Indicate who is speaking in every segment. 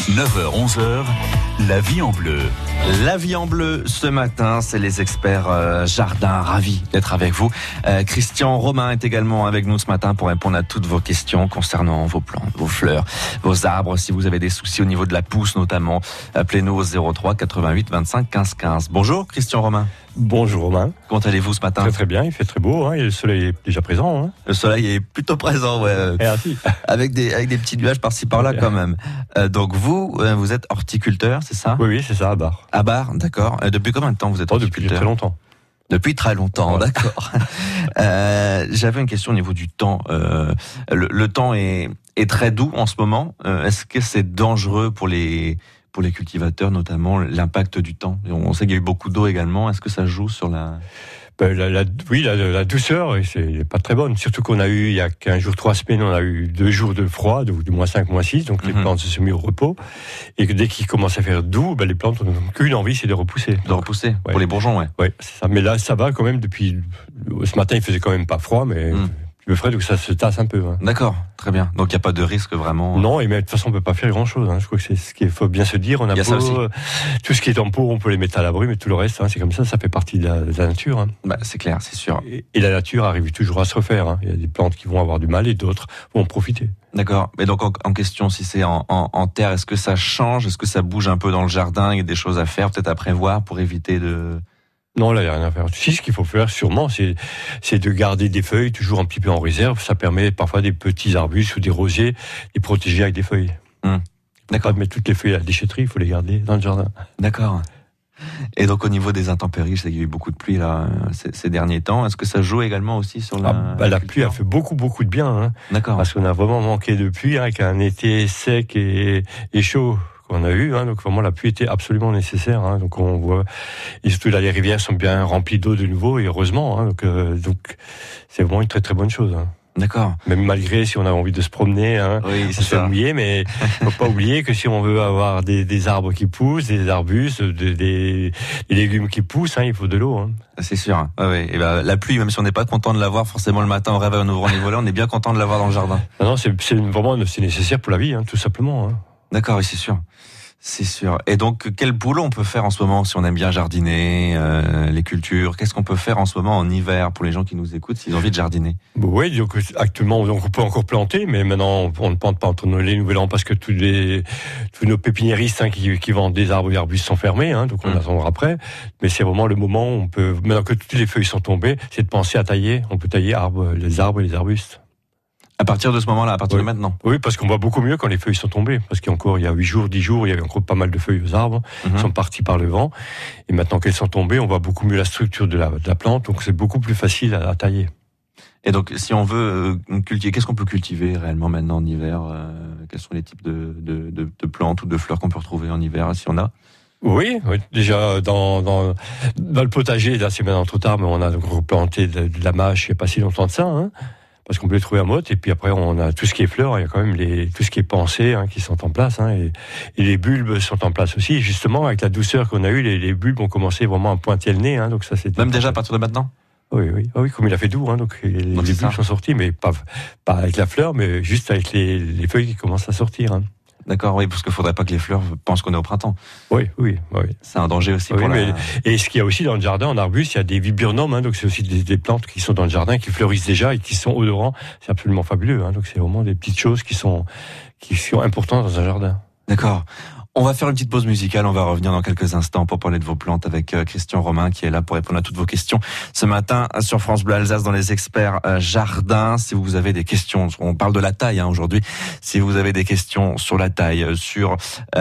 Speaker 1: 9h-11h, la vie en bleu.
Speaker 2: La vie en bleu, ce matin, c'est les experts jardin. Ravis d'être avec vous. Christian Romain est également avec nous ce matin pour répondre à toutes vos questions concernant vos plantes, vos fleurs, vos arbres. Si vous avez des soucis au niveau de la pousse notamment, appelez-nous au 03 88 25 15 15. Bonjour Christian Romain.
Speaker 3: Bonjour Romain.
Speaker 2: Comment allez-vous ce matin ?
Speaker 3: Très très bien, il fait très beau, et le soleil est déjà présent. Hein.
Speaker 2: Le soleil est plutôt présent, ouais. avec des petits nuages par-ci par-là quand même. Donc vous êtes horticulteur, c'est ça ?
Speaker 3: Oui, c'est ça, à Bar.
Speaker 2: À Bar, d'accord. Depuis combien de temps vous êtes horticulteur ?
Speaker 3: Depuis très longtemps.
Speaker 2: Depuis très longtemps, ouais. D'accord. J'avais une question au niveau du temps. Le temps est très doux en ce moment. Est-ce que c'est dangereux pour les cultivateurs, notamment l'impact du temps? On sait qu'il y a eu beaucoup d'eau également. Est-ce que ça joue sur la...
Speaker 3: La douceur, c'est pas très bonne. Surtout qu'on a eu, il y a 15 jours, 3 semaines, on a eu 2 jours de froid, du -5, -6, donc les plantes se sont mises au repos. Et que dès qu'il commence à faire doux, les plantes n'ont qu'une envie, c'est de repousser.
Speaker 2: Ouais. Pour les bourgeons, ouais.
Speaker 3: Oui, c'est ça. Mais là, ça va quand même depuis... Ce matin, il faisait quand même pas froid, mais... Le frais, donc ça se tasse un peu. Hein.
Speaker 2: D'accord, très bien. Donc il n'y a pas de risque vraiment.
Speaker 3: Non, mais de toute façon on peut pas faire grand chose. Je crois que c'est ce qu'il faut bien se dire. On a tout ce qui est en pot, on peut les mettre à l'abri, mais tout le reste, c'est comme ça fait partie de la nature. Hein.
Speaker 2: C'est clair, c'est sûr.
Speaker 3: Et la nature arrive toujours à se refaire. Hein. Il y a des plantes qui vont avoir du mal et d'autres vont en profiter.
Speaker 2: D'accord. Mais donc en question, si c'est en terre, est-ce que ça change ? Est-ce que ça bouge un peu dans le jardin ? Il y a des choses à faire, peut-être à prévoir pour éviter de...
Speaker 3: Non, là, il n'y a rien à faire. Si, ce qu'il faut faire, sûrement, c'est de garder des feuilles toujours un petit peu en réserve. Ça permet parfois des petits arbustes ou des rosiers, les protéger avec des feuilles. D'accord. Pas mettre toutes les feuilles à la déchetterie, il faut les garder dans le jardin.
Speaker 2: D'accord. Et donc, au niveau des intempéries, je sais qu'il y a eu beaucoup de pluie, là, ces derniers temps. Est-ce que ça joue également aussi sur la...
Speaker 3: la pluie a fait beaucoup de bien. Hein.
Speaker 2: D'accord.
Speaker 3: Parce qu'on a vraiment manqué de pluie, avec un été sec et chaud qu'on a eu, donc vraiment la pluie était absolument nécessaire, donc on voit, et surtout là les rivières sont bien remplies d'eau de nouveau, et heureusement, donc c'est vraiment une très très bonne chose.
Speaker 2: D'accord.
Speaker 3: Même malgré si on a envie de se promener,
Speaker 2: oui,
Speaker 3: c'est ça. Mouiller, mais faut pas oublier que si on veut avoir des arbres qui poussent, des arbustes, des légumes qui poussent, il faut de l'eau.
Speaker 2: C'est sûr. Oui. Et la pluie, même si on n'est pas content de l'avoir forcément le matin au réveil en ouvrant les volets, on est bien content de l'avoir dans le jardin.
Speaker 3: Non, c'est vraiment nécessaire pour la vie, tout simplement.
Speaker 2: D'accord, oui, c'est sûr. C'est sûr. Et donc, quel boulot on peut faire en ce moment si on aime bien jardiner, les cultures ? Qu'est-ce qu'on peut faire en ce moment en hiver pour les gens qui nous écoutent s'ils ont envie de jardiner ?
Speaker 3: Oui, donc actuellement, on peut encore planter, mais maintenant on ne plante pas entre les nouvel an parce que tous nos pépiniéristes qui vendent des arbres et arbustes sont fermés, donc on attendra après. Mais c'est vraiment le moment où on peut, maintenant que toutes les feuilles sont tombées, c'est de penser à tailler. On peut tailler les arbres et les arbustes.
Speaker 2: À partir de ce moment-là, à partir de maintenant.
Speaker 3: Oui, parce qu'on voit beaucoup mieux quand les feuilles sont tombées. Parce qu'il y a 8 jours, 10 jours, il y avait encore pas mal de feuilles aux arbres qui sont parties par le vent. Et maintenant qu'elles sont tombées, on voit beaucoup mieux la structure de la plante. Donc c'est beaucoup plus facile à tailler.
Speaker 2: Et donc, si on veut cultiver, qu'est-ce qu'on peut cultiver réellement maintenant en hiver ? Quels sont les types de plantes ou de fleurs qu'on peut retrouver en hiver, si on a ?
Speaker 3: Oui, déjà dans le potager, là c'est maintenant trop tard, mais on a replanté de la mâche il n'y a pas si longtemps de ça, parce qu'on peut les trouver à Motte, et puis après on a tout ce qui est fleurs, il y a quand même tout ce qui est pensées qui sont en place, et les bulbes sont en place aussi. Et justement, avec la douceur qu'on a eue, les bulbes ont commencé vraiment à pointer le nez, donc ça c'est...
Speaker 2: Même déjà à partir de maintenant ?
Speaker 3: Oui, comme il a fait doux, donc les bulbes sont sortis, mais pas avec la fleur, mais juste avec les feuilles qui commencent à sortir.
Speaker 2: D'accord, oui, parce qu'il ne faudrait pas que les fleurs pensent qu'on est au printemps.
Speaker 3: Oui.
Speaker 2: C'est un danger aussi pour
Speaker 3: Et ce qu'il y a aussi dans le jardin, en arbuste, il y a des viburnums, donc c'est aussi des plantes qui sont dans le jardin, qui fleurissent déjà et qui sont odorants. C'est absolument fabuleux, donc c'est vraiment des petites choses qui sont importantes dans un jardin.
Speaker 2: D'accord. On va faire une petite pause musicale, on va revenir dans quelques instants pour parler de vos plantes avec Christian Romain qui est là pour répondre à toutes vos questions ce matin sur France Bleu Alsace dans les experts jardin. Si vous avez des questions, on parle de la taille aujourd'hui, si vous avez des questions sur la taille, sur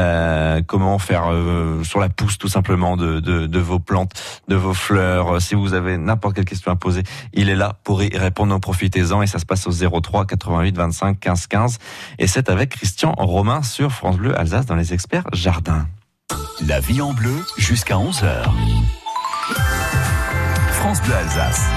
Speaker 2: comment faire sur la pousse tout simplement de vos plantes, de vos fleurs, si vous avez n'importe quelle question à poser, il est là pour y répondre, donc profitez-en, et ça se passe au 03 88 25 15 15, et c'est avec Christian Romain sur France Bleu Alsace dans les experts jardin.
Speaker 1: La vie en bleu jusqu'à 11h. France Bleu Alsace.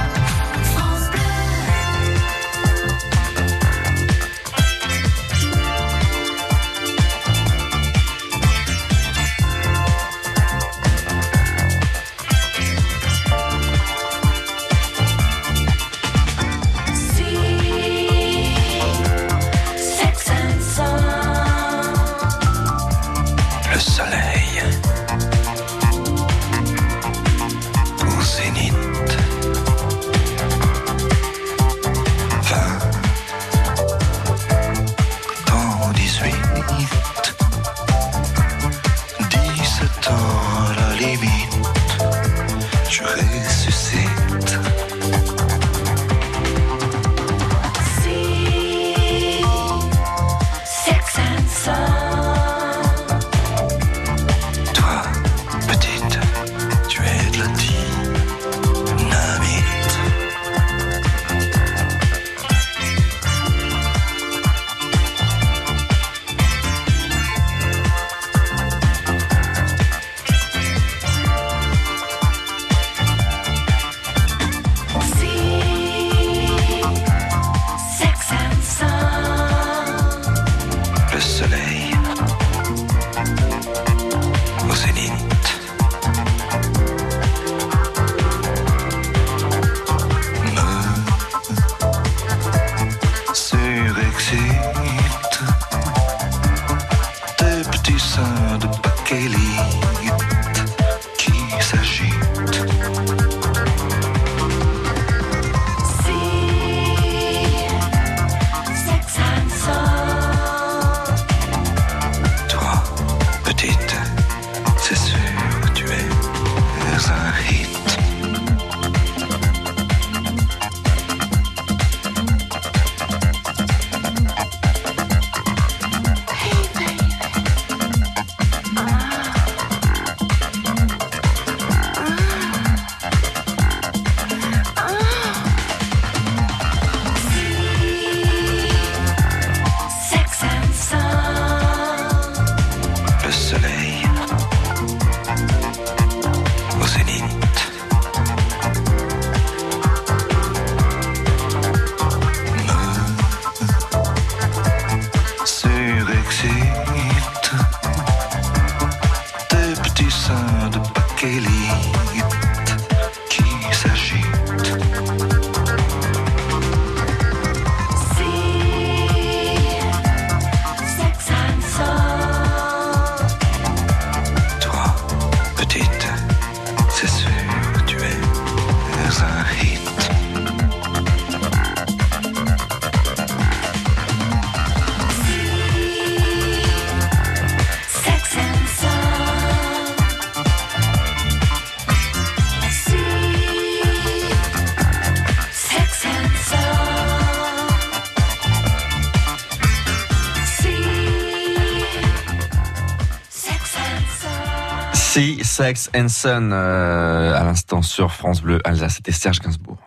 Speaker 2: Sea, Sex and Son, à l'instant sur France Bleu Alsace. C'était Serge Gainsbourg.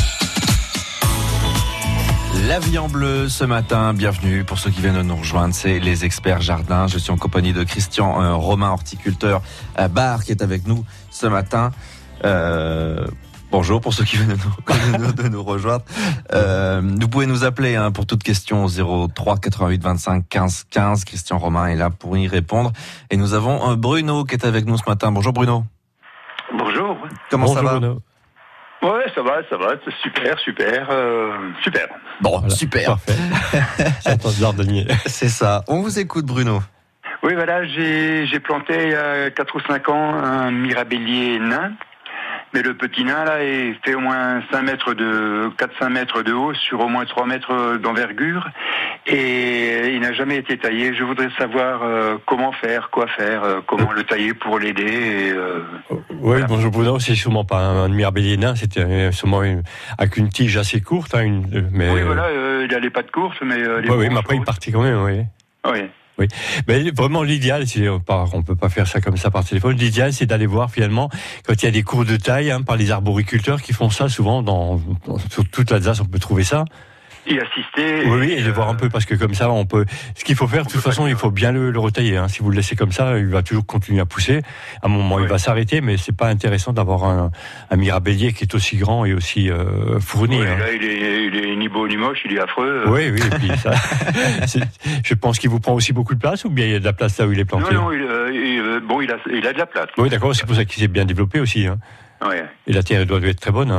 Speaker 2: La vie en bleu ce matin, bienvenue pour ceux qui viennent de nous rejoindre, c'est les experts jardins. Je suis en compagnie de Christian Romain, horticulteur à Bar, qui est avec nous ce matin. Bonjour pour ceux qui viennent de nous rejoindre. Vous pouvez nous appeler pour toute question au 03 88 25 15 15. Christian Romain est là pour y répondre. Et nous avons Bruno qui est avec nous ce matin. Bonjour Bruno.
Speaker 4: Bonjour.
Speaker 2: Comment ça va
Speaker 3: Bruno.
Speaker 4: Ouais, ça va, super.
Speaker 2: Bon,
Speaker 3: Voilà,
Speaker 2: super.
Speaker 3: Parfait. J'attends de l'ordonnier.
Speaker 2: C'est ça. On vous écoute Bruno.
Speaker 4: Oui, voilà, j'ai planté il y a 4 ou 5 ans un mirabellier nain. Mais le petit nain, là, il fait au moins 4-5 mètres de haut sur au moins 3 mètres d'envergure. Et il n'a jamais été taillé. Je voudrais savoir comment faire, quoi faire, comment le tailler pour l'aider.
Speaker 3: Oui,
Speaker 4: voilà.
Speaker 3: bonjour Bruno, c'est sûrement pas un mirabellier nain, c'était sûrement avec une tige assez courte. Mais...
Speaker 4: Oui, voilà, il a les pattes courtes, mais les
Speaker 3: oui, mais
Speaker 4: branches
Speaker 3: après il
Speaker 4: hautes.
Speaker 3: partit quand même, oui.
Speaker 4: Oui.
Speaker 3: Oui, mais vraiment l'idéal, on peut pas faire ça comme ça par téléphone. L'idéal, c'est d'aller voir finalement quand il y a des cours de taille par les arboriculteurs qui font ça souvent sur toute l'Alsace, on peut trouver ça.
Speaker 4: Y assister.
Speaker 3: Oui, et le voir un peu parce que comme ça, on peut. Ce qu'il faut faire, de toute façon, il faut bien le retailler. Si vous le laissez comme ça, il va toujours continuer à pousser. À un moment, il va s'arrêter, mais c'est pas intéressant d'avoir un mirabellier qui est aussi grand et aussi fourni.
Speaker 4: Oui, là, il est ni beau ni moche, il est affreux.
Speaker 3: Oui, et puis ça, je pense qu'il vous prend aussi beaucoup de place, ou bien il y a de la place là où il est planté.
Speaker 4: Non, il a de la place.
Speaker 3: Oui, d'accord, c'est pour ça qu'il s'est bien développé aussi.
Speaker 4: Ouais.
Speaker 3: Et la terre elle doit être très bonne.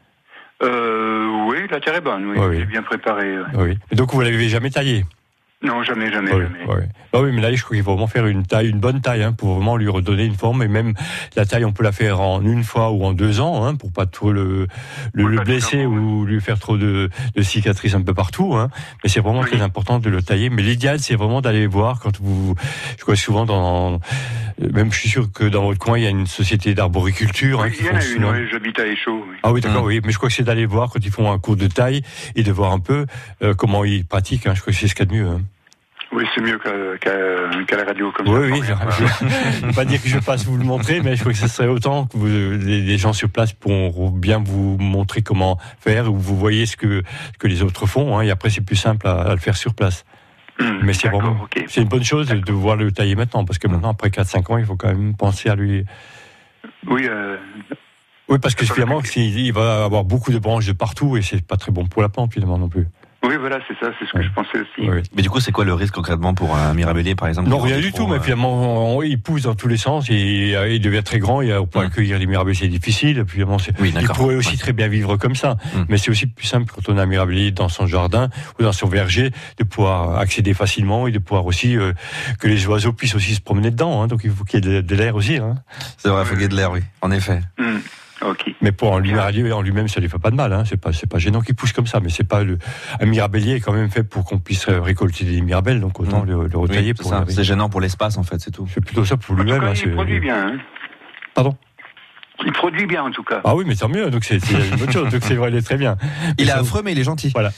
Speaker 4: Oui, la terre est bonne, oui.
Speaker 3: Oui.
Speaker 4: Elle est bien préparée.
Speaker 3: Oui. Et donc vous l'avez jamais taillé?
Speaker 4: Non, jamais.
Speaker 3: Oui. Bah oui, mais là, je crois qu'il faut vraiment faire une bonne taille, pour vraiment lui redonner une forme. Et même la taille, on peut la faire en une fois ou en 2 ans, pour pas trop le blesser ou lui faire trop de cicatrices un peu partout. Mais c'est vraiment très important de le tailler. Mais l'idéal, c'est vraiment d'aller voir je crois souvent même je suis sûr que dans votre coin, il y a une société d'arboriculture.
Speaker 4: Oui, il y en a une, oui, j'habite à Échaud. Oui.
Speaker 3: Ah oui, d'accord, oui. Mais je crois que c'est d'aller voir quand ils font un cours de taille et de voir un peu comment ils pratiquent. Je crois que c'est ce qu'il y a de mieux.
Speaker 4: Oui, c'est mieux qu'à la radio comme ça.
Speaker 3: Oui. Je ne veux pas dire que je passe vous le montrer, mais je crois que ce serait autant que les gens sur place pourront bien vous montrer comment faire, ou vous voyez ce que les autres font. Et après, c'est plus simple à le faire sur place. Mais c'est vraiment, c'est une bonne chose de voir le tailler maintenant, parce que maintenant, après 4-5 ans, il faut quand même penser à lui.
Speaker 4: Oui,
Speaker 3: parce que finalement, il va avoir beaucoup de branches de partout, et c'est pas très bon pour la plante, finalement, non plus.
Speaker 4: Oui, voilà, c'est ça, c'est ce que je pensais aussi.
Speaker 3: Oui.
Speaker 2: Mais du coup, c'est quoi le risque concrètement pour un mirabellier, par exemple?
Speaker 3: Non, rien du tout, mais finalement, il pousse dans tous les sens et il devient très grand. Et pour accueillir les mirabelliers, c'est difficile. Finalement, il pourrait aussi très bien vivre comme ça. Mais c'est aussi plus simple quand on a un mirabellier dans son jardin ou dans son verger, de pouvoir accéder facilement et de pouvoir aussi que les oiseaux puissent aussi se promener dedans. Donc il faut qu'il y ait de l'air aussi.
Speaker 2: C'est vrai, il faut qu'il y ait de l'air, oui, en effet.
Speaker 4: Okay.
Speaker 3: Mais pour un mirabellier en lui-même, ça ne lui fait pas de mal. C'est pas gênant qu'il pousse comme ça. Mais c'est pas un mirabellier est quand même fait pour qu'on puisse récolter des mirabelles, donc autant le retailler pour ça.
Speaker 2: C'est gênant pour l'espace, en fait, c'est tout.
Speaker 3: C'est plutôt ça pour lui-même.
Speaker 4: Il produit bien.
Speaker 3: Pardon?
Speaker 4: Il produit bien, en tout cas.
Speaker 3: Ah oui, mais tant mieux. Donc c'est une bonne chose. Donc c'est vrai, il est très bien.
Speaker 2: Il est affreux, mais il est gentil.
Speaker 3: Voilà.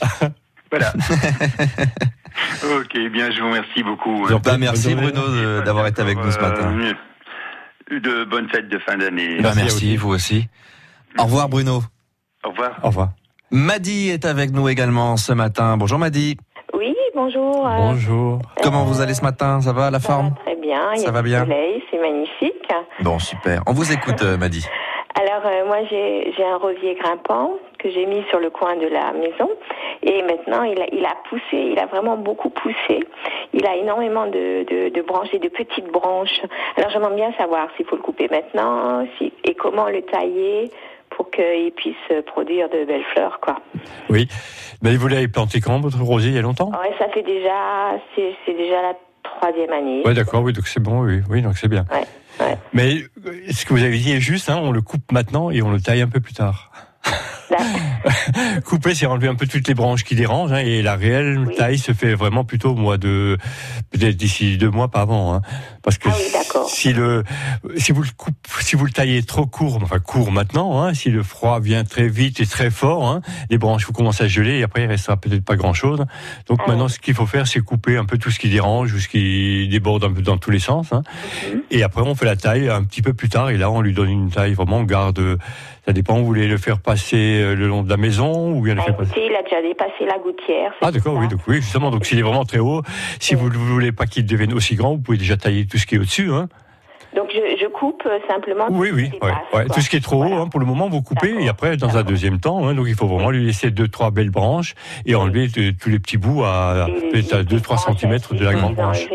Speaker 4: Ok, bien, je vous remercie beaucoup.
Speaker 2: Merci Bruno d'avoir été avec nous ce matin.
Speaker 4: De bonnes fêtes de fin d'année.
Speaker 2: Merci, vous aussi. Au revoir Bruno.
Speaker 4: Au revoir.
Speaker 3: Au revoir.
Speaker 2: Madi est avec nous également ce matin. Bonjour Madi.
Speaker 5: Oui, bonjour.
Speaker 3: Bonjour.
Speaker 2: Comment vous allez ce matin? Ça va, la forme?
Speaker 5: Va très bien.
Speaker 2: Ça va bien.
Speaker 5: Soleil, c'est magnifique.
Speaker 2: Bon, super. On vous écoute, Madi.
Speaker 5: Alors, moi, j'ai un rosier grimpant que j'ai mis sur le coin de la maison. Et maintenant, il a poussé, il a vraiment beaucoup poussé. Il a énormément de branches et de petites branches. Alors, j'aimerais bien savoir s'il faut le couper maintenant et comment le tailler pour qu'il puisse produire de belles fleurs, quoi.
Speaker 3: Oui. Mais vous l'avez planté quand, votre rosier, il y a longtemps?
Speaker 5: Ouais, ça fait c'est déjà la 3e année.
Speaker 3: Oui, d'accord, oui, donc c'est bon, oui, donc c'est bien.
Speaker 5: Ouais.
Speaker 3: Mais ce que vous avez dit est juste, on le coupe maintenant et on le taille un peu plus tard. Couper, c'est enlever un peu toutes les branches qui dérangent, hein, et la réelle taille se fait vraiment plutôt au mois de, peut-être d'ici 2 mois, pas avant, hein, parce que si vous le taillez trop court, enfin court maintenant, hein, si le froid vient très vite et très fort, hein, les branches vont commencer à geler et après il restera peut-être pas grand-chose. Donc maintenant, ce qu'il faut faire, c'est couper un peu tout ce qui dérange ou ce qui déborde un peu dans tous les sens, hein. Et après on fait la taille un petit peu plus tard et là on lui donne une taille vraiment, on garde. Ça dépend, vous voulez le faire passer le long de la maison ou bien le faire passer.
Speaker 5: Il a déjà dépassé la gouttière.
Speaker 3: Ah d'accord, oui, justement. Donc s'il est vraiment très haut, si vous ne voulez pas qu'il devienne aussi grand, vous pouvez déjà tailler tout ce qui est au-dessus, hein.
Speaker 5: Donc je coupe simplement
Speaker 3: tout ce qui dépasse, tout ce qui est trop haut, hein, pour le moment vous coupez et après dans un deuxième temps, hein, donc il faut vraiment lui laisser 2-3 belles branches et enlever tous les petits bouts à peut-être à 2-3 cm de la grande branche.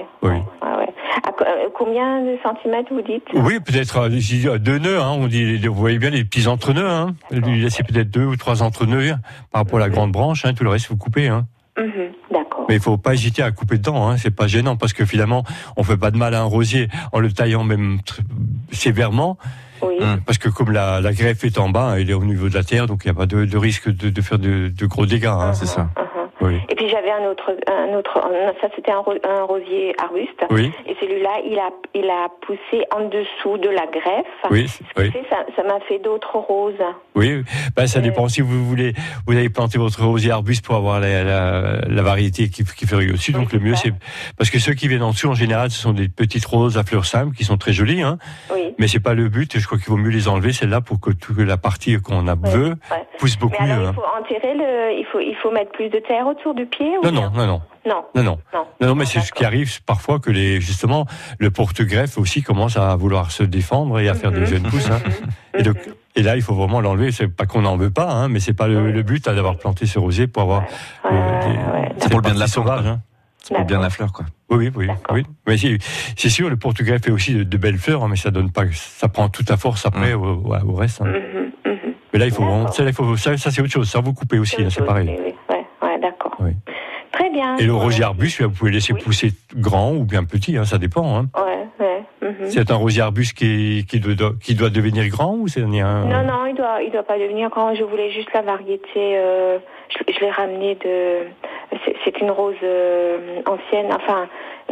Speaker 5: Combien de centimètres vous dites?
Speaker 3: Oui, peut-être 2 nœuds, hein, on dit, vous voyez bien les petits entre-nœuds, hein, lui laisser peut-être 2 ou 3 entre-nœuds par rapport à la grande branche, hein, tout le reste vous coupez, hein.
Speaker 5: D'accord.
Speaker 3: Mais il faut pas hésiter à couper dedans, hein, c'est pas gênant parce que finalement on fait pas de mal à un rosier en le taillant même sévèrement.
Speaker 5: Oui.
Speaker 3: Parce que comme la greffe est en bas, elle est au niveau de la terre, donc il n'y a pas de risque de faire de gros dégâts, hein, c'est ça. Oui.
Speaker 5: Et puis j'avais un autre, ça c'était un rosier arbuste.
Speaker 3: Oui.
Speaker 5: Et celui-là, il a poussé en dessous de la greffe.
Speaker 3: Oui.
Speaker 5: Ça m'a fait d'autres roses.
Speaker 3: Oui. Ça dépend. Si vous avez planté votre rosier arbuste pour avoir la variété qui fleurit au-dessus. Donc le mieux c'est parce que ceux qui viennent en dessous en général, ce sont des petites roses à fleurs simples qui sont très jolies, hein. Oui. Mais c'est pas le but. Je crois qu'il vaut mieux les enlever celles-là pour que toute la partie qu'on a veut pousse beaucoup mieux.
Speaker 5: Il faut enterrer il faut mettre plus de terre autour du pied ou
Speaker 3: Non, mais c'est ce qui arrive parfois que justement le porte-greffe aussi commence à vouloir se défendre et à faire des jeunes pousses, hein. Et là il faut vraiment l'enlever. C'est pas qu'on n'en veut pas, hein, mais c'est pas le but d'avoir planté ce rosier pour avoir.
Speaker 2: C'est pour le bien de la
Speaker 3: sauvage, hein.
Speaker 2: C'est pour le bien de la fleur, quoi.
Speaker 3: Oui. Mais c'est sûr, le porte-greffe fait aussi de belles fleurs, hein, mais ça donne pas, ça prend toute la force après au reste. Hein. Mais là il faut vraiment, ça c'est autre chose. Ça vous coupez aussi, hein, c'est pareil.
Speaker 5: Oui, d'accord. Oui. Très bien.
Speaker 3: Et le rosier arbuste, vous pouvez laisser pousser grand ou bien petit, hein, ça dépend. Hein. C'est un rosier arbuste qui doit devenir grand ou c'est un...
Speaker 5: Non, il doit pas devenir grand. Je voulais juste la variété. Je l'ai ramené de. C'est une rose ancienne. Enfin,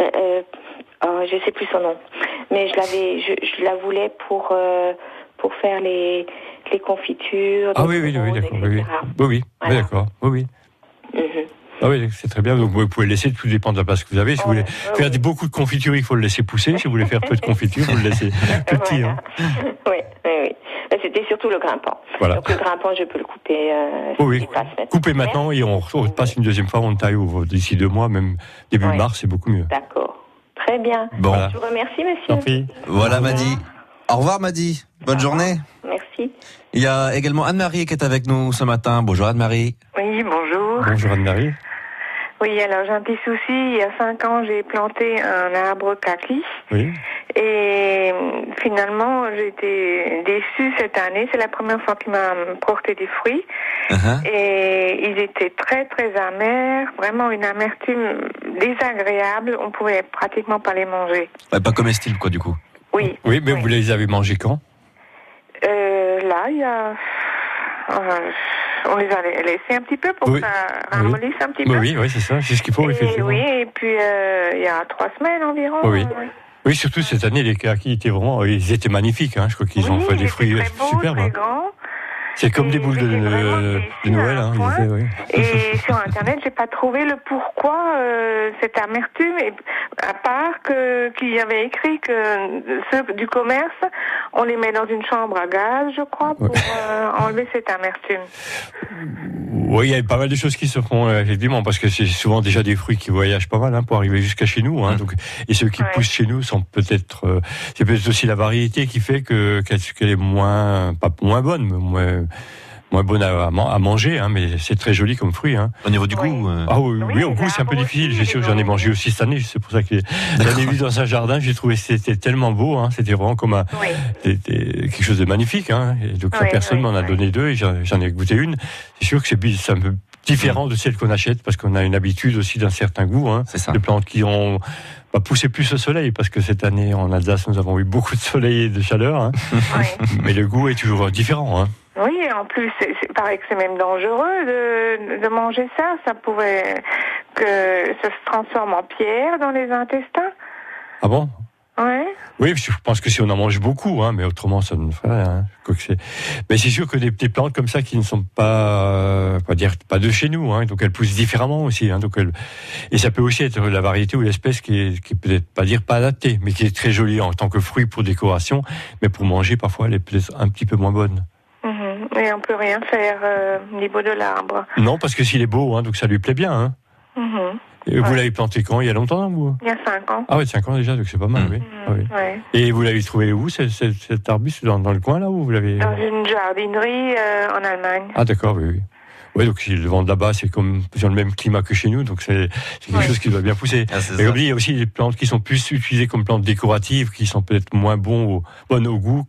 Speaker 5: je sais plus son nom. Mais je la voulais pour faire les confitures.
Speaker 3: Ah oui, d'accord. Oui, d'accord. Oui. Ah oui, c'est très bien. Donc vous pouvez laisser, tout dépend de la place que vous avez. Si vous voulez faire beaucoup de confitures, il faut le laisser pousser. Si vous voulez faire peu de confitures, vous le laissez plus petit. Hein.
Speaker 5: Oui. C'était surtout le grimpant. Voilà. Donc le grimpant, je peux le couper.
Speaker 3: Coupez maintenant et on repasse une deuxième fois. On taille d'ici 2 mois, même début mars, c'est beaucoup mieux.
Speaker 5: D'accord. Très bien.
Speaker 2: Bon.
Speaker 5: Voilà. Je vous remercie, monsieur.
Speaker 2: Voilà, Madi. Au revoir, Madi. Bonne journée.
Speaker 5: Merci.
Speaker 2: Il y a également Anne-Marie qui est avec nous ce matin. Bonjour, Anne-Marie.
Speaker 6: Oui, bonjour.
Speaker 3: Bonjour, Anne-Marie.
Speaker 6: Oui, alors j'ai un petit souci. Il y a 5 ans, j'ai planté un arbre kaki. Oui. Et finalement, j'ai été déçue cette année. C'est la première fois qu'il m'a porté des fruits. Et ils étaient très, très amers. Vraiment une amertume désagréable. On pouvait pratiquement pas les manger.
Speaker 2: Pas comestible, quoi, du coup.
Speaker 6: Oui.
Speaker 3: Oui, mais vous les avez mangés quand?
Speaker 6: Là, il y a... on les a laissés un petit peu pour que ça ramollisse un petit peu.
Speaker 3: Oui, c'est ça, c'est ce qu'il faut, effectivement.
Speaker 6: Oui, et puis il y a 3 semaines environ.
Speaker 3: Oui, surtout cette année, les kakis étaient vraiment, ils étaient magnifiques, hein. Je crois qu'ils ont fait des fruits superbes.
Speaker 6: Très grands.
Speaker 3: C'est comme des boules de Noël, hein,
Speaker 6: Et sur Internet, j'ai pas trouvé le pourquoi cette amertume, et à part qu'il y avait écrit que ceux du commerce, on les met dans une chambre à gaz, je crois, pour enlever cette amertume.
Speaker 3: Oui, il y a pas mal de choses qui se font, effectivement, parce que c'est souvent déjà des fruits qui voyagent pas mal, hein, pour arriver jusqu'à chez nous, hein. Donc, et ceux qui poussent chez nous sont peut-être, c'est peut-être aussi la variété qui fait qu'elle est moins bonne, moins bonne à manger, hein, mais c'est très joli comme fruit, hein.
Speaker 2: Au niveau du goût.
Speaker 3: Ah oui, au goût c'est un peu difficile. J'ai sûr, j'en ai mangé aussi cette année. C'est pour ça que j'en ai vu dans un jardin. J'ai trouvé que c'était tellement beau, hein. C'était vraiment comme quelque chose de magnifique, hein. Et donc la personne m'en a donné 2 et j'en ai goûté une. C'est sûr que c'est un peu différent de celles qu'on achète parce qu'on a une habitude aussi d'un certain goût, hein. C'est ça. De plantes qui ont pousser plus au soleil, parce que cette année en Alsace nous avons eu beaucoup de soleil et de chaleur, hein. Mais le goût est toujours différent, hein.
Speaker 6: Oui, et en plus, il paraît que c'est même dangereux de manger ça. Ça pourrait que ça se transforme en pierre dans les intestins.
Speaker 3: Ah bon?
Speaker 6: Ouais.
Speaker 3: Oui, je pense que si on en mange beaucoup, mais autrement ça ne ferait rien. Mais c'est sûr que des plantes comme ça qui ne sont pas de chez nous, donc elles poussent différemment aussi. Et ça peut aussi être la variété ou l'espèce qui est peut-être pas adaptée, mais qui est très jolie en tant que fruit pour décoration, mais pour manger parfois elle est peut-être un petit peu moins bonne.
Speaker 6: Et on peut rien faire au niveau de l'arbre.
Speaker 3: Non, parce que s'il est beau, donc ça lui plaît bien. Et vous l'avez planté quand? Il y a longtemps, vous?
Speaker 6: Il y a 5 ans.
Speaker 3: Ah oui, 5 ans déjà, donc c'est pas mal, oui. Ah, oui.
Speaker 6: Ouais.
Speaker 3: Et vous l'avez trouvé où, cet arbuste, dans le coin, là, où vous l'avez?
Speaker 6: Dans une jardinerie en Allemagne.
Speaker 3: Ah d'accord, oui. Oui, donc s'ils le vendent là-bas, c'est comme sur le même climat que chez nous, donc c'est quelque chose qui doit bien pousser. Et comme dit, il y a aussi des plantes qui sont plus utilisées comme plantes décoratives, qui sont peut-être moins bonnes au goût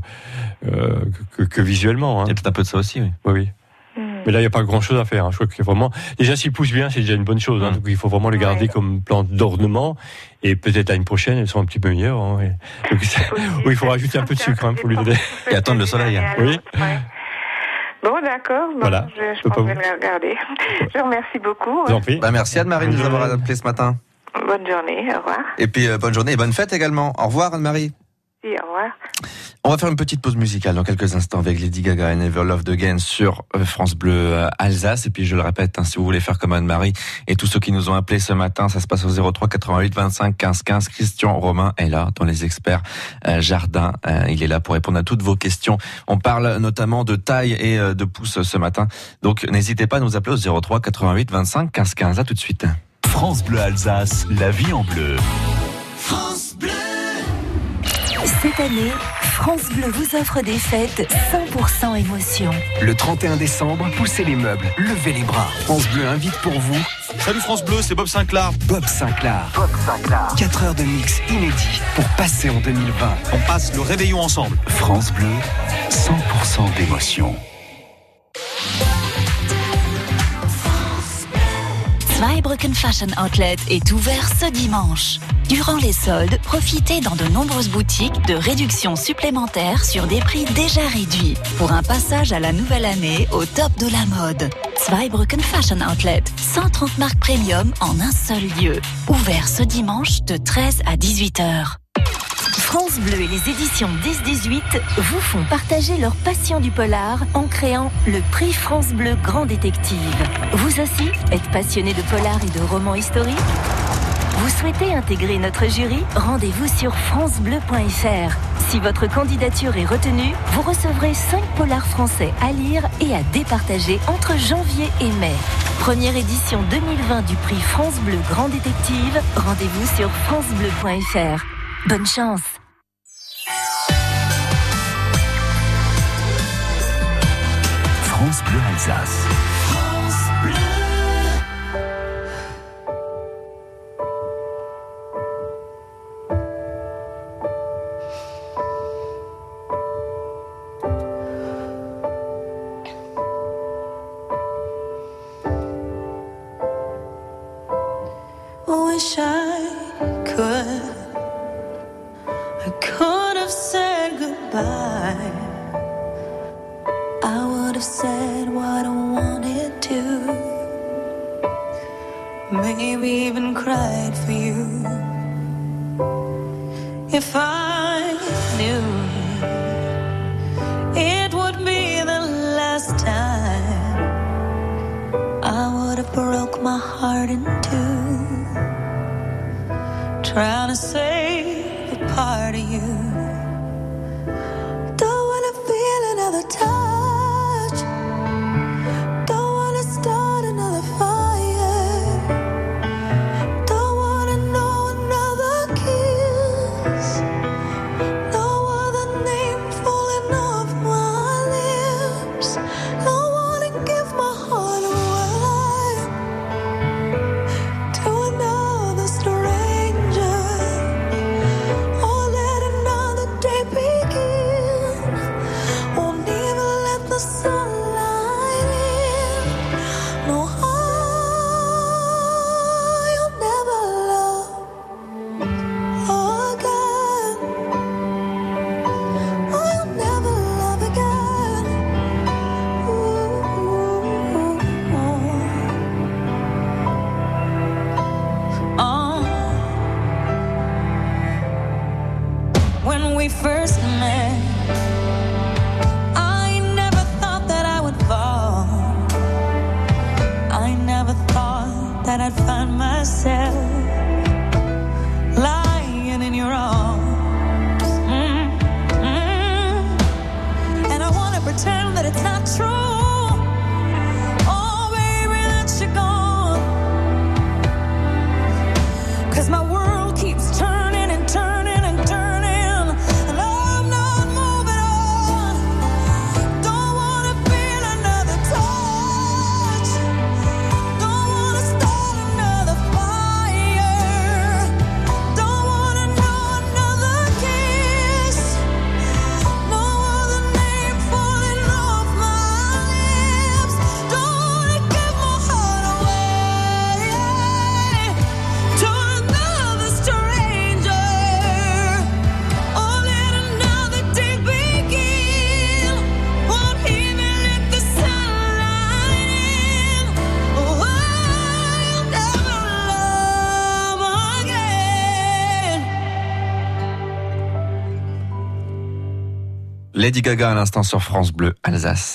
Speaker 3: que visuellement.
Speaker 2: Il y a peut-être un peu de ça aussi, oui.
Speaker 3: Oui. Mais là, il n'y a pas grand-chose à faire. Je crois que vraiment, déjà s'ils poussent bien, c'est déjà une bonne chose. Donc il faut vraiment les garder comme plantes d'ornement. Et peut-être à une prochaine, elles sont un petit peu meilleures. Donc, il faut rajouter un peu de sucre pour lui donner.
Speaker 2: Et attendre le soleil.
Speaker 3: Oui.
Speaker 6: Bon, d'accord.
Speaker 3: Voilà.
Speaker 6: Je pense que je vais le regarder. Je vous remercie beaucoup.
Speaker 3: Vous en prie.
Speaker 2: Merci Anne-Marie de nous avoir appelé ce matin.
Speaker 6: Bonne journée. Au revoir.
Speaker 2: Et puis bonne journée et bonne fête également. Au revoir Anne-Marie.
Speaker 6: Oui, au revoir.
Speaker 2: On va faire une petite pause musicale dans quelques instants avec Lady Gaga et Never Loved Again sur France Bleu Alsace. Et puis je le répète, si vous voulez faire comme Anne-Marie et tous ceux qui nous ont appelés ce matin, ça se passe au 03 88 25 15 15. Christian Romain est là dans les experts jardin. Il est là pour répondre à toutes vos questions. On parle notamment de taille et de pousse ce matin. Donc n'hésitez pas à nous appeler au 03 88 25 15 15. À tout de suite.
Speaker 1: France Bleu Alsace, la vie en bleu.
Speaker 7: France Bleu. Cette année, France Bleu vous offre des fêtes 100% émotion.
Speaker 8: Le 31 décembre, poussez les meubles, levez les bras. France Bleu invite pour vous.
Speaker 9: Salut France Bleu, c'est Bob Sinclair.
Speaker 8: Bob Sinclair. 4 heures de mix inédit pour passer en 2020.
Speaker 9: On passe le réveillon ensemble.
Speaker 1: France Bleu, 100% d'émotion.
Speaker 7: Zweibrücken Fashion Outlet est ouvert ce dimanche. Durant les soldes, profitez dans de nombreuses boutiques de réductions supplémentaires sur des prix déjà réduits. Pour un passage à la nouvelle année au top de la mode. Zweibrücken Fashion Outlet, 130 marques premium en un seul lieu. Ouvert ce dimanche de 13 à 18h. France Bleu et les éditions 10-18 vous font partager leur passion du polar en créant le prix France Bleu Grand Détective. Vous aussi êtes passionné de polar et de romans historiques ? Vous souhaitez intégrer notre jury ? Rendez-vous sur francebleu.fr. Si votre candidature est retenue, vous recevrez 5 polars français à lire et à départager entre janvier et mai. Première édition 2020 du prix France Bleu Grand Détective. Rendez-vous sur francebleu.fr. Bonne chance!
Speaker 1: France Bleu Alsace.
Speaker 7: France Bleu.
Speaker 10: Wish I could have said goodbye. I would have said what I wanted to. Maybe even cried for you. If I knew it would be the last time, I would have broke my heart in two, trying to save a part of you. Don't wanna feel another touch, don't wanna start another fire, don't wanna know another kiss, no other name falling off my lips, don't wanna give my heart away to another stranger. when we first met. I never thought that I would fall. I never thought that I'd find myself lying in your arms. And I wanna pretend that it's not true. Oh, baby, that you're gone. 'Cause my world keeps turning and turning and turning, and I'm not moving on. Don't wanna feel another touch. Don't wanna start another fire. Don't wanna know another kiss. No other name falling off my lips. Don't wanna give my heart away to another stranger. Or let another day begin. Won't even let the sunlight in. Oh, I'll never love again.
Speaker 2: Lady Gaga à l'instant sur France Bleu Alsace.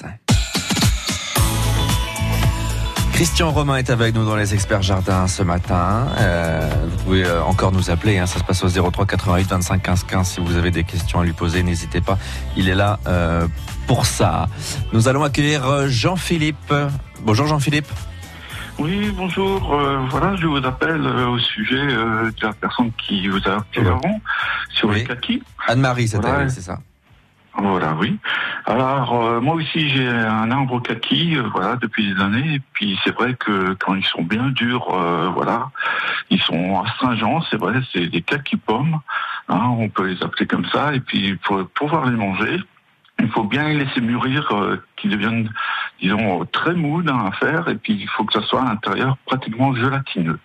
Speaker 2: Christian Romain est avec nous dans les experts jardins ce matin. Vous pouvez encore nous appeler, ça se passe au 03 88 25 15 15 si vous avez des questions à lui poser, n'hésitez pas, il est là pour ça. Nous allons accueillir Jean-Philippe. Bonjour Jean-Philippe.
Speaker 11: Oui, bonjour. Voilà, je vous appelle au sujet de la personne qui vous a appelé avant sur les kakis.
Speaker 2: Anne-Marie,
Speaker 11: Voilà.
Speaker 2: c'est ça.
Speaker 11: Voilà, oui. Alors, moi aussi, j'ai un arbre kaki, voilà, depuis des années. Et puis, c'est vrai que quand ils sont bien durs, voilà, ils sont astringents. C'est vrai, c'est des kaki pommes. Hein, on peut les appeler comme ça. Et puis, pour pouvoir les manger, il faut bien les laisser mûrir, qu'ils deviennent, disons, très mous à faire. Et puis, il faut que ça soit à l'intérieur pratiquement gélatineux.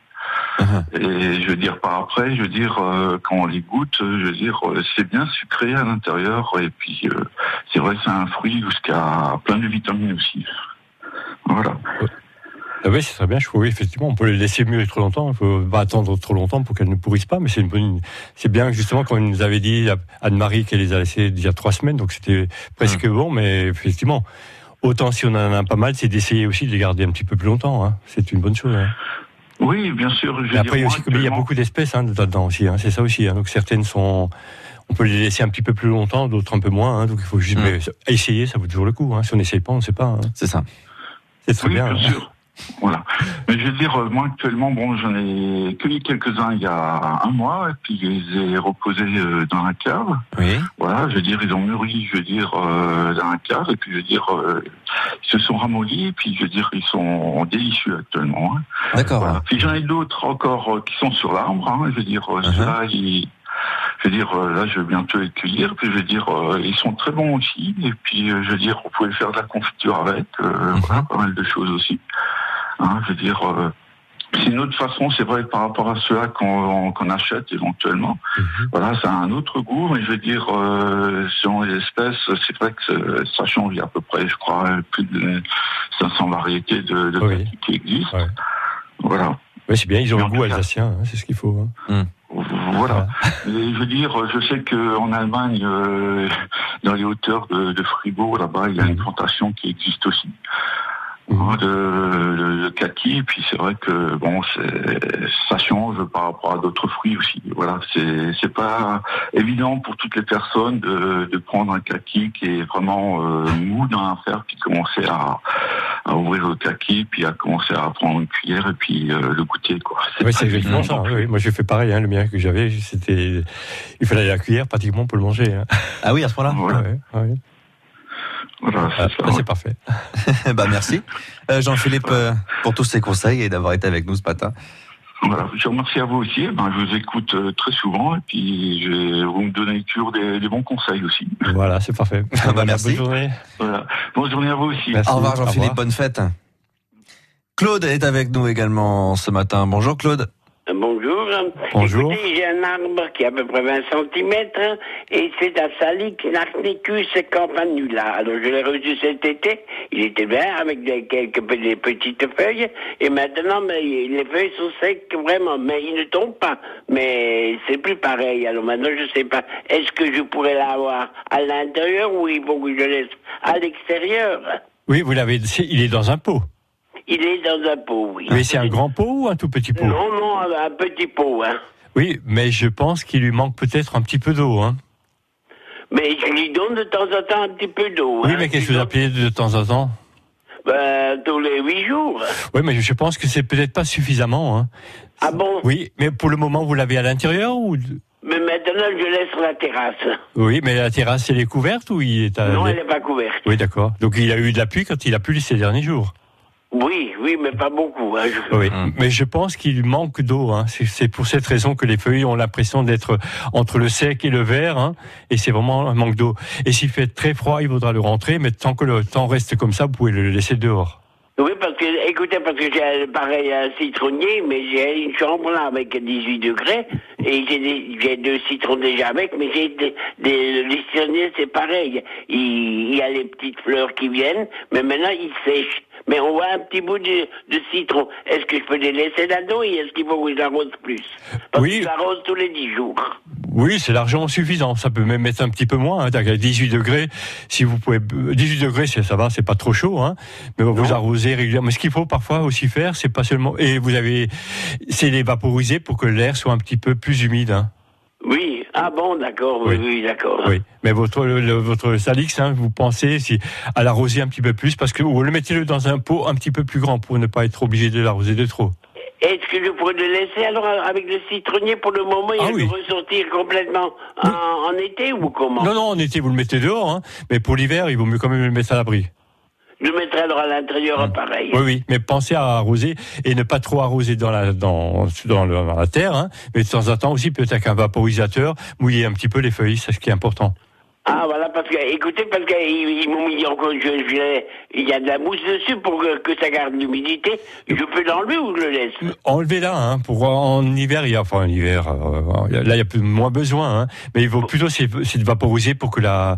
Speaker 11: Et je veux dire, par après, je veux dire, quand on les goûte, je veux dire, c'est bien sucré à l'intérieur. Et puis, c'est vrai, c'est un fruit jusqu'à plein de vitamines aussi. Voilà.
Speaker 3: Ah oui, c'est très bien. Je trouve, oui, effectivement, on peut les laisser mûrir trop longtemps. Il ne faut pas attendre trop longtemps pour qu'elles ne pourrissent pas. Mais c'est bien, justement, quand il nous avait dit, Anne-Marie, qu'elle les a laissées il y a 3 semaines. Donc, c'était presque bon. Mais effectivement, autant si on en a pas mal, c'est d'essayer aussi de les garder un petit peu plus longtemps. Hein. C'est une bonne chose. Hein.
Speaker 11: Oui, bien sûr.
Speaker 3: Mais après, il y a beaucoup d'espèces là-dedans aussi. C'est ça aussi. Donc, certaines sont... On peut les laisser un petit peu plus longtemps, d'autres un peu moins. Donc, il faut juste essayer. Ça vaut toujours le coup. Si on n'essaye pas, on ne sait pas.
Speaker 2: C'est ça.
Speaker 11: C'est très bien. Bien sûr. Voilà. Mais je veux dire, moi actuellement, bon, j'en ai cueilli quelques-uns il y a 1 mois, et puis je les ai reposés dans la cave.
Speaker 2: Oui.
Speaker 11: Voilà, je veux dire, ils ont mûri, je veux dire, dans la cave, et puis je veux dire, ils se sont ramollis, et puis je veux dire, ils sont délicieux actuellement. Hein.
Speaker 2: D'accord.
Speaker 11: Voilà. Puis j'en ai d'autres encore qui sont sur l'arbre, hein, je veux dire, ceux-là, je veux dire, là, je vais bientôt les cueillir. Puis je veux dire, ils sont très bons aussi. Et puis, je veux dire, vous pouvez faire de la confiture avec. Voilà, pas mal de choses aussi. Hein, je veux dire, c'est une autre façon, c'est vrai, par rapport à ceux-là qu'on achète éventuellement. Voilà, ça a un autre goût. Mais je veux dire, selon les espèces, c'est vrai que ça change. Il y a à peu près, je crois, plus de 500 variétés de kakis qui existent. Ouais. Voilà.
Speaker 3: Oui, c'est bien, ils ont le goût alsacien, c'est ce qu'il faut. Hein.
Speaker 11: Voilà. Et je veux dire, je sais qu'en Allemagne, dans les hauteurs de Fribourg, là-bas, il y a une plantation qui existe aussi. De kaki, et puis c'est vrai que bon, ça change par rapport à d'autres fruits aussi. Voilà, c'est pas évident pour toutes les personnes de prendre un kaki qui est vraiment mou dans l'affaire, puis commencer à ouvrir le kaki, puis à commencer à prendre une cuillère et puis le goûter, quoi.
Speaker 3: Oui, c'est exactement ça. Oui. Moi, j'ai fait pareil. Le mien que j'avais, il fallait la cuillère pratiquement pour le manger. Hein.
Speaker 2: Ah oui, à ce point-là.
Speaker 11: Voilà.
Speaker 3: Oui.
Speaker 11: Voilà,
Speaker 3: c'est parfait.
Speaker 2: Merci Jean-Philippe pour tous ces conseils et d'avoir été avec nous ce matin.
Speaker 11: Voilà, je vous remercie à vous aussi. Je vous écoute très souvent et puis vous me donnez toujours des bons conseils aussi.
Speaker 3: Voilà, c'est parfait.
Speaker 2: Merci.
Speaker 3: Bonne journée.
Speaker 11: Voilà. Bonne journée à vous aussi.
Speaker 2: Merci. Au revoir Jean-Philippe, bonne fête. Claude est avec nous également ce matin. Bonjour Claude.
Speaker 12: Bonjour,
Speaker 3: Bonjour.
Speaker 12: Écoutez, j'ai un arbre qui a à peu près 20 cm et c'est un Salic Narnicus campanula. Alors je l'ai reçu cet été, il était vert avec des petites feuilles et maintenant les feuilles sont secs vraiment, mais il ne tombe pas. Mais c'est plus pareil. Alors maintenant je sais pas, est-ce que je pourrais l'avoir à l'intérieur ou il faut que je laisse à l'extérieur?
Speaker 3: Oui, il est dans un pot.
Speaker 12: Il est dans un pot, oui.
Speaker 3: Mais c'est un grand pot ou un tout petit pot?
Speaker 12: Non, un petit pot, hein.
Speaker 3: Oui, mais je pense qu'il lui manque peut-être un petit peu d'eau, hein.
Speaker 12: Mais je lui donne de temps en temps un petit peu d'eau.
Speaker 3: Oui, mais qu'est-ce que vous appelez de temps en temps?
Speaker 12: Tous les 8 jours.
Speaker 3: Oui, mais je pense que c'est peut-être pas suffisamment, hein.
Speaker 12: Ah bon?
Speaker 3: Oui, mais pour le moment, vous l'avez à l'intérieur ou?
Speaker 12: Mais maintenant, je laisse sur la terrasse.
Speaker 3: Oui, mais la terrasse, elle est couverte ou il est
Speaker 12: Non, elle n'est pas couverte.
Speaker 3: Oui, d'accord. Donc il a eu de la pluie quand il a plu ces derniers jours.
Speaker 12: Oui, mais pas beaucoup. Hein.
Speaker 3: Oui, mais je pense qu'il manque d'eau. Hein. C'est pour cette raison que les feuilles ont l'impression d'être entre le sec et le vert, hein, et c'est vraiment un manque d'eau. Et s'il fait très froid, il faudra le rentrer, mais tant que le temps reste comme ça, vous pouvez le laisser dehors.
Speaker 12: Oui, parce que j'ai pareil un citronnier, mais j'ai une chambre là avec 18 degrés, et j'ai 2 citrons déjà avec, mais les citronniers, c'est pareil. Il y a les petites fleurs qui viennent, mais maintenant ils sèchent. Mais on voit un petit bout de citron. Est-ce que je peux les laisser là-dedans et est-ce qu'il faut que je l'arrose plus? Parce que je l'arrose tous les 10 jours.
Speaker 3: Oui, c'est largement suffisant. Ça peut même être un petit peu moins. Hein. 18 degrés, si vous pouvez... 18 degrés, ça va, c'est pas trop chaud. Hein. Mais vous arrosez régulièrement. Mais ce qu'il faut parfois aussi faire, c'est pas seulement... c'est les vaporiser pour que l'air soit un petit peu plus humide. Hein.
Speaker 12: Oui, ah bon, d'accord, oui, d'accord.
Speaker 3: Oui, mais votre salix, hein, vous pensez à l'arroser un petit peu plus, parce que vous le mettez dans un pot un petit peu plus grand pour ne pas être obligé de l'arroser de trop.
Speaker 12: Est-ce que je pourrais le laisser alors avec le citronnier pour le moment et le ressortir complètement en été ou comment?
Speaker 3: Non, en été vous le mettez dehors, hein, mais pour l'hiver il vaut mieux quand même le mettre à l'abri.
Speaker 12: Je le mettrai alors à l'intérieur pareil.
Speaker 3: Oui, mais pensez à arroser et ne pas trop arroser dans la terre, hein, mais de temps en temps aussi peut-être avec un vaporisateur, mouiller un petit peu les feuilles, c'est ce qui est important.
Speaker 12: Ah voilà, parce qu'ils m'ont mis encore, il y a de la mousse dessus pour que ça garde l'humidité. Je peux l'enlever ou je le laisse?
Speaker 3: Enlevez-la, hein, en hiver, là il y a moins besoin, hein, mais il vaut plutôt c'est de vaporiser pour que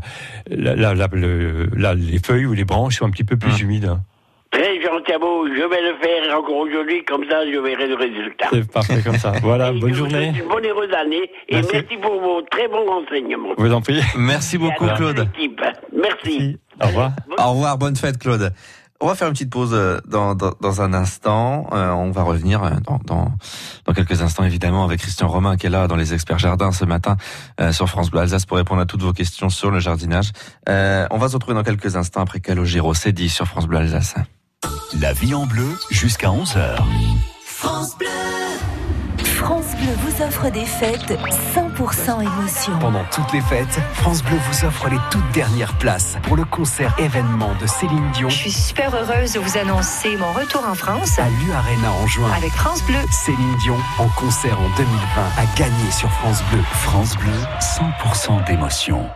Speaker 3: les feuilles ou les branches soient un petit peu plus humides. Hein.
Speaker 12: Très gentil à vous, je vais le faire encore aujourd'hui, comme ça je verrai le résultat.
Speaker 3: C'est parfait comme ça. Voilà, bonne journée.
Speaker 12: Une bonne heureuse année et merci pour vos très bons renseignements.
Speaker 3: Vous en priez.
Speaker 2: Merci beaucoup Claude.
Speaker 12: Merci.
Speaker 3: Au revoir.
Speaker 2: Au revoir, bonne fête Claude. On va faire une petite pause dans un instant. On va revenir dans quelques instants évidemment avec Christian Romain qui est là dans les experts jardins ce matin sur France Bleu Alsace pour répondre à toutes vos questions sur le jardinage. On va se retrouver dans quelques instants après Calogero, c'est dit sur France Bleu Alsace.
Speaker 1: La vie en bleu jusqu'à 11h.
Speaker 7: France Bleu. France Bleu vous offre des fêtes 100% émotion.
Speaker 8: Pendant toutes les fêtes, France Bleu vous offre les toutes dernières places pour le concert événement de Céline Dion.
Speaker 13: Je suis super heureuse de vous annoncer mon retour en France.
Speaker 8: À l'U-Arena en juin.
Speaker 13: Avec France Bleu.
Speaker 8: Céline Dion en concert en 2020 à gagner sur France Bleu.
Speaker 1: France Bleu, 100% d'émotion.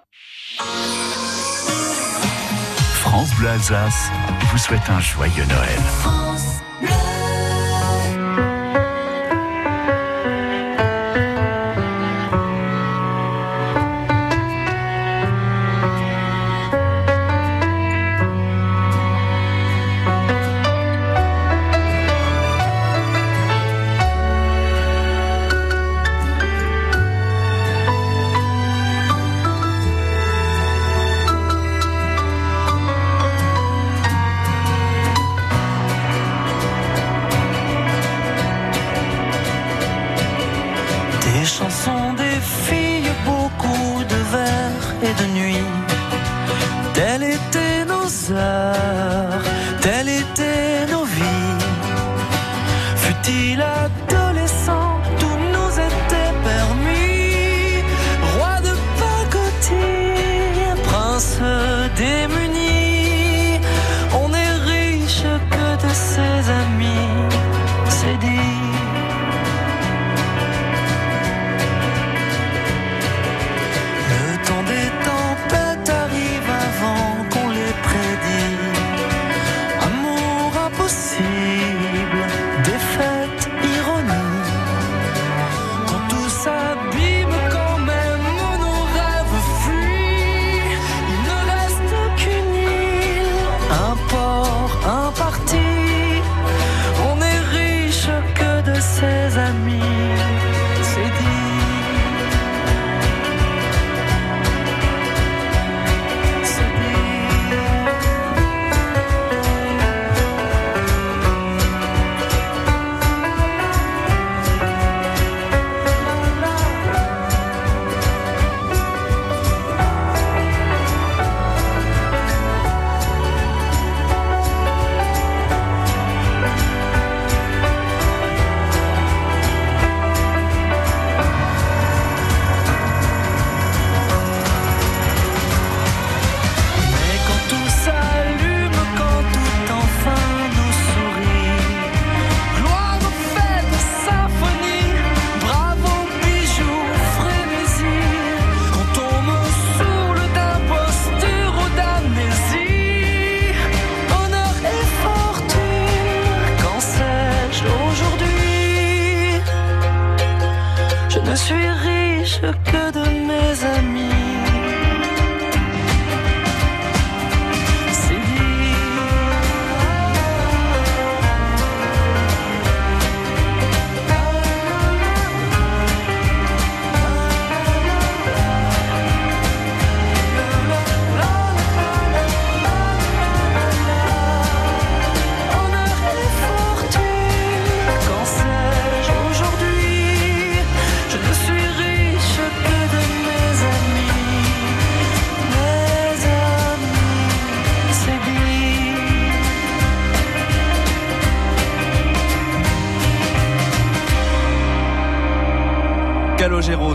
Speaker 1: France Bleu Alsace vous souhaite un joyeux Noël.
Speaker 10: France Bleu.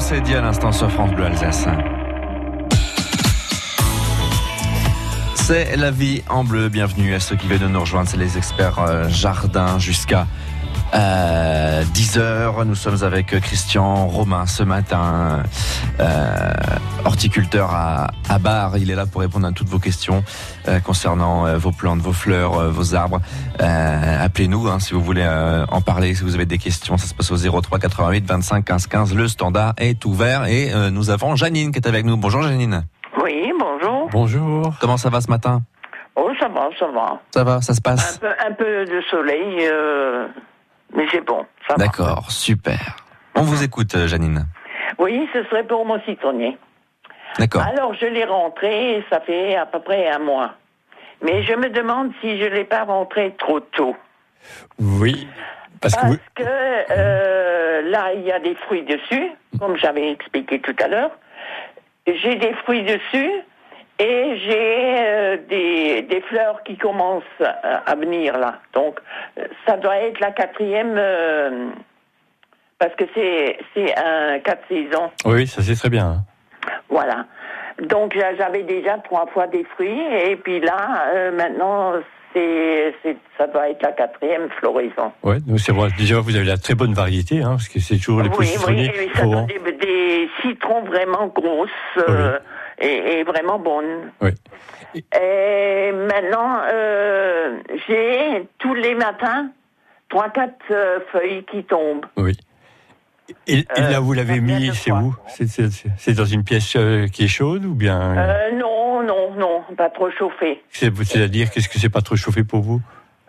Speaker 2: c'est dit à l'instant sur France Bleu Alsace. C'est la vie en bleu. Bienvenue à ceux qui viennent de nous rejoindre. C'est les experts jardin jusqu'à 10h. Nous sommes avec Christian Romain ce matin, horticulteur à Bar. Il est là pour répondre à toutes vos questions concernant vos plantes, vos fleurs, vos arbres. Appelez-nous si vous voulez en parler, si vous avez des questions. Ça se passe au 03 88 25 15 15. Le standard est ouvert et nous avons Janine qui est avec nous. Bonjour Janine.
Speaker 14: Oui, bonjour.
Speaker 2: Bonjour. Comment ça va ce matin?
Speaker 14: Oh, ça va, ça va.
Speaker 2: Ça va, ça se passe?
Speaker 14: Un peu de soleil, mais c'est bon, ça va.
Speaker 2: D'accord, super. On vous écoute, Janine.
Speaker 14: Oui, ce serait pour mon citronnier.
Speaker 2: D'accord.
Speaker 14: Alors, je l'ai rentré, ça fait à peu près un mois. Mais je me demande si je ne l'ai pas rentré trop tôt.
Speaker 3: Oui, parce que
Speaker 14: là, il y a des fruits dessus, comme j'avais expliqué tout à l'heure. J'ai des fruits dessus et j'ai des fleurs qui commencent à venir là. Donc, ça doit être la 4e, parce que c'est un 4 saisons.
Speaker 3: Oui, ça c'est très bien. Hein.
Speaker 14: Voilà. Donc, j'avais déjà 3 fois des fruits et puis là, maintenant, ça doit être la 4e floraison.
Speaker 3: Oui, donc c'est vrai. Déjà, vous avez la très bonne variété, parce que c'est toujours les plus citronniers.
Speaker 14: Oui, ça donne des citrons vraiment grosses et vraiment bonnes.
Speaker 3: Oui.
Speaker 14: Et maintenant, j'ai tous les matins 3-4 feuilles qui tombent.
Speaker 3: Oui. Et là, vous l'avez mis, c'est où? C'est dans une pièce qui est chaude ou bien?
Speaker 14: Non, pas trop chauffée.
Speaker 3: C'est-à-dire, qu'est-ce que c'est pas trop chauffé pour vous?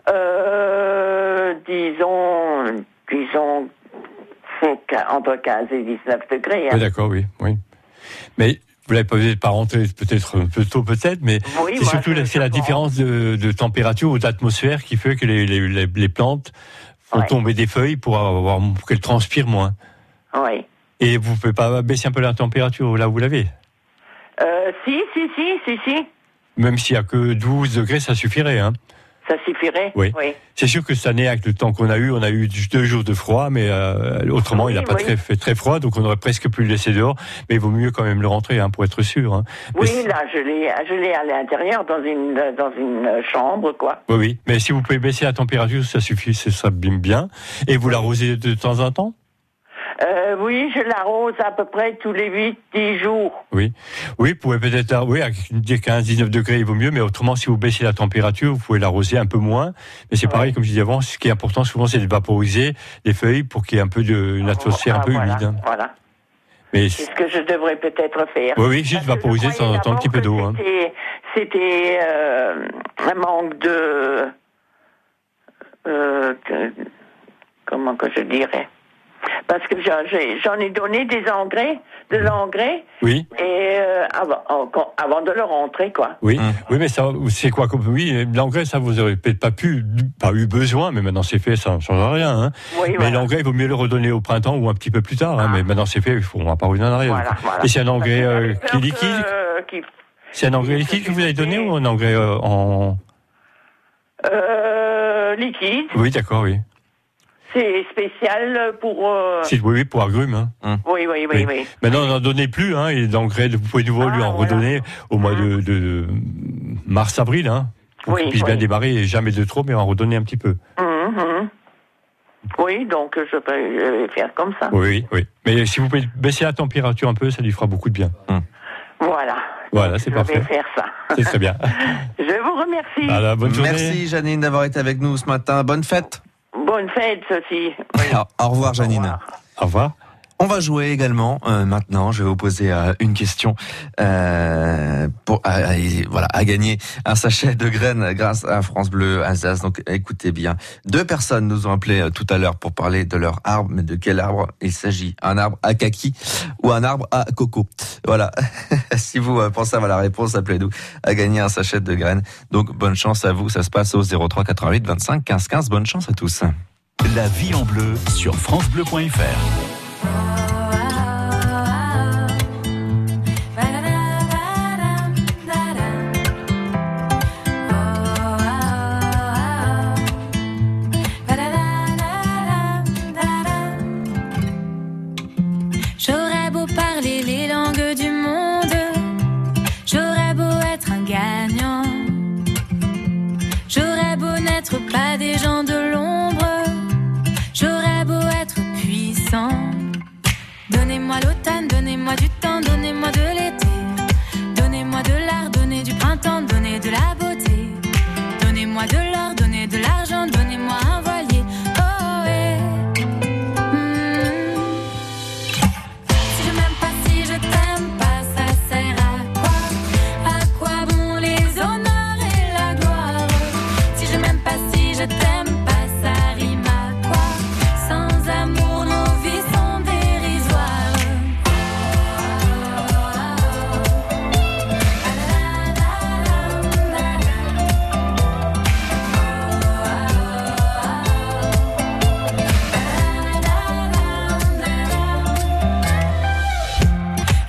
Speaker 14: Disons, c'est entre 15 et 19 degrés.
Speaker 3: Oui, d'accord, oui. Mais vous l'avez pas rentré peut-être un peu tôt, mais c'est surtout la différence de température ou d'atmosphère qui fait que les plantes font tomber des feuilles pour qu'elles transpirent moins.
Speaker 14: Oui.
Speaker 3: Et vous pouvez pas baisser un peu la température là où vous l'avez?
Speaker 14: Si.
Speaker 3: Même s'il y a que 12 degrés, ça suffirait,
Speaker 14: Ça suffirait?
Speaker 3: Oui. C'est sûr que cette année, avec le temps qu'on a eu 2 jours de froid, mais autrement, il n'a pas fait très froid, donc on aurait presque pu le laisser dehors. Mais il vaut mieux quand même le rentrer, pour être sûr.
Speaker 14: Oui, là, je l'ai à l'intérieur, dans une chambre, quoi.
Speaker 3: Oui. Mais si vous pouvez baisser la température, ça suffit, ça sera bien. Et vous l'arrosez de temps en temps?
Speaker 14: Oui, je l'arrose à peu près tous les 8-10 jours.
Speaker 3: Oui, vous pouvez peut-être, à 15-19 degrés, il vaut mieux, mais autrement, si vous baissez la température, vous pouvez l'arroser un peu moins. Mais c'est pareil, comme je disais avant, ce qui est important souvent, c'est de vaporiser les feuilles pour qu'il y ait un peu une atmosphère un peu humide.
Speaker 14: Voilà.
Speaker 3: Mais
Speaker 14: c'est ce que je devrais peut-être faire.
Speaker 3: Oui, juste vaporiser de temps en temps un petit peu d'eau.
Speaker 14: C'était un manque de... comment que je dirais? Parce que j'en ai donné de l'engrais. Oui. Et avant de le rentrer, quoi.
Speaker 3: Oui, mais ça, c'est quoi? L'engrais, ça, vous n'aurez peut-être pas eu besoin, mais maintenant c'est fait, ça ne change rien. Mais l'engrais, il vaut mieux le redonner au printemps ou un petit peu plus tard. Mais maintenant c'est fait, on va pas revenir en arrière. Voilà. Et c'est un engrais qui est liquide? C'est un engrais liquide que vous avez donné ou un engrais en...
Speaker 14: liquide.
Speaker 3: Oui, d'accord, oui.
Speaker 14: C'est spécial pour...
Speaker 3: Oui, pour agrumes.
Speaker 14: Oui.
Speaker 3: Maintenant, n'en donnez plus, et l'engrais, vous pouvez nouveau lui en redonner au mois de mars-avril, pour qu'il puisse bien démarrer, et jamais de trop, mais en redonner un petit peu.
Speaker 14: Oui, donc je vais faire comme ça.
Speaker 3: Oui. Mais si vous pouvez baisser la température un peu, ça lui fera beaucoup de bien.
Speaker 14: Voilà,
Speaker 3: c'est parfait.
Speaker 14: Je vais faire ça.
Speaker 3: C'est très bien.
Speaker 14: Je vous remercie.
Speaker 3: Voilà, bonne journée.
Speaker 2: Merci Janine d'avoir été avec nous ce matin. Bonne fête.
Speaker 14: Bonne fête, Sophie.
Speaker 2: Oui. Au revoir, Janine.
Speaker 3: Au revoir.
Speaker 2: On va jouer également maintenant. Je vais vous poser une question pour gagner un sachet de graines grâce à France Bleu Alsace. Donc écoutez bien. 2 personnes nous ont appelé tout à l'heure pour parler de leur arbre. Mais de quel arbre il s'agit? Un arbre à kaki ou un arbre à coco? Voilà. Si vous pensez avoir la réponse, appelez-nous à gagner un sachet de graines. Donc bonne chance à vous. Ça se passe au 03 88 25 15 15. Bonne chance à tous.
Speaker 1: La vie en bleu sur francebleu.fr.
Speaker 10: J'aurais beau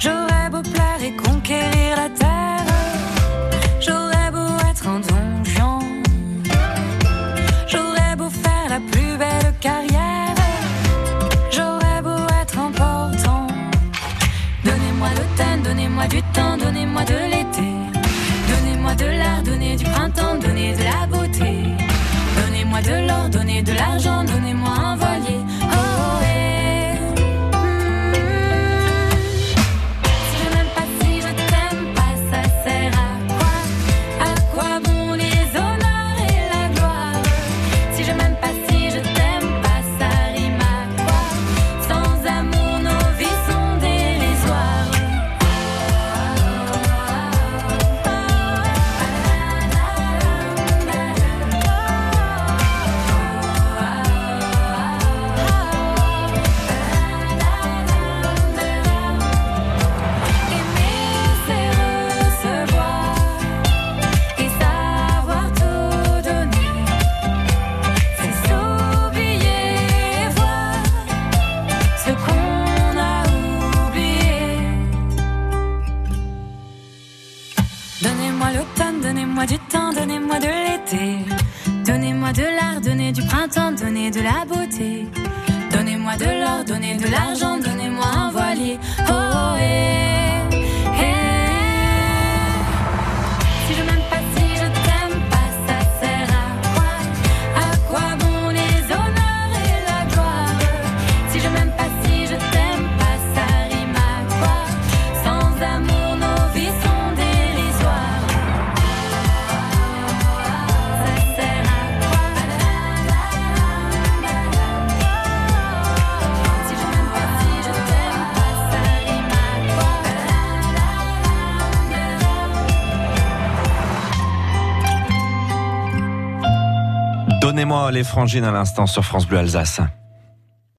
Speaker 10: J'aurais beau plaire et conquérir la terre, j'aurais beau être un don Juan, j'aurais beau faire la plus belle carrière, j'aurais beau être important. Donnez-moi l'automne, donnez-moi du temps, donnez-moi de l'été, donnez-moi de l'art, donnez du printemps, donnez de la beauté. Donnez-moi de l'or, donnez de l'argent, donnez-moi un voilier. Oh, oh, eh. Si je m'aime pas, si je t'aime pas, ça sert à quoi? À quoi bon les honneurs et la gloire? Si je m'aime pas, si je t'aime pas, ça rime à quoi? Sans amour, nos vies sont dérisoires. Donnez-moi du temps, donnez-moi de l'été, donnez-moi de l'art, donnez du printemps, donnez de la beauté. Donnez-moi de l'or, donnez de l'argent, donnez-moi un voilier. Oh, oh, eh, eh. Si je m'aime pas, si je t'aime pas, ça sert à quoi? À quoi bon les honneurs et la gloire? Si je m'aime pas, si je t'aime pas, ça rime à quoi? Sans amour, nos vies sont dérisoires.
Speaker 2: Donnez-moi les frangines à l'instant sur France Bleu Alsace.